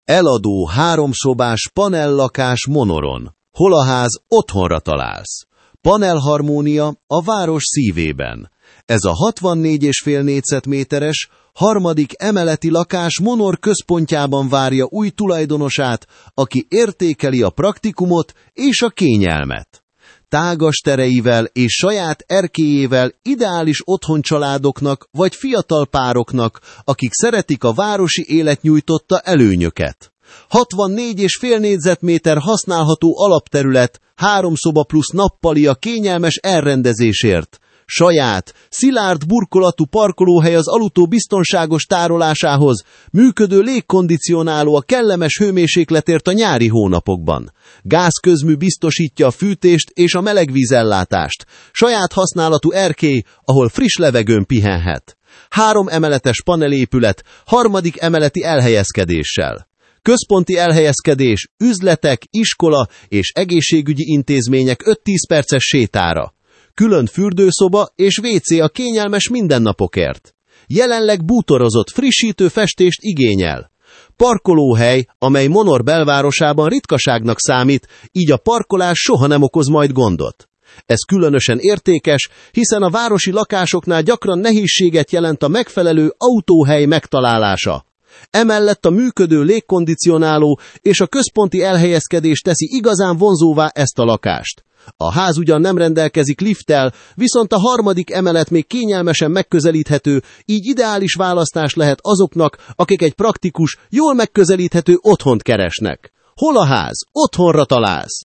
Eladó háromszobás panellakás Monoron. Hol a ház, otthonra találsz. Panelharmónia a város szívében. Ez a 64,5 négyzetméteres, harmadik emeleti lakás Monor központjában várja új tulajdonosát, aki értékeli a praktikumot és a kényelmet. Tágas tereivel és saját erkélyével ideális otthon családoknak vagy fiatal pároknak, akik szeretik a városi élet nyújtotta előnyöket. 64,5 négyzetméter használható alapterület, 3 szoba plusz nappali a kényelmes elrendezésért. Saját, szilárd burkolatú parkolóhely az autó biztonságos tárolásához, működő légkondicionáló a kellemes hőmérsékletért a nyári hónapokban. Gázközmű biztosítja a fűtést és a melegvízellátást. Saját használatú erkély, ahol friss levegőn pihenhet. 3 emeletes panelépület, 3. emeleti elhelyezkedéssel. Központi elhelyezkedés, üzletek, iskola és egészségügyi intézmények 5-10 perces sétára. Külön fürdőszoba és WC a kényelmes mindennapokért. Jelenleg bútorozott, frissítő festést igényel. Parkolóhely, amely Monor belvárosában ritkaságnak számít, így a parkolás soha nem okoz majd gondot. Ez különösen értékes, hiszen a városi lakásoknál gyakran nehézséget jelent a megfelelő autóhely megtalálása. Emellett a működő légkondicionáló és a központi elhelyezkedés teszi igazán vonzóvá ezt a lakást. A ház ugyan nem rendelkezik lifttel, viszont a 3. emelet még kényelmesen megközelíthető, így ideális választás lehet azoknak, akik egy praktikus, jól megközelíthető otthont keresnek. Hol a ház? Otthonra találsz!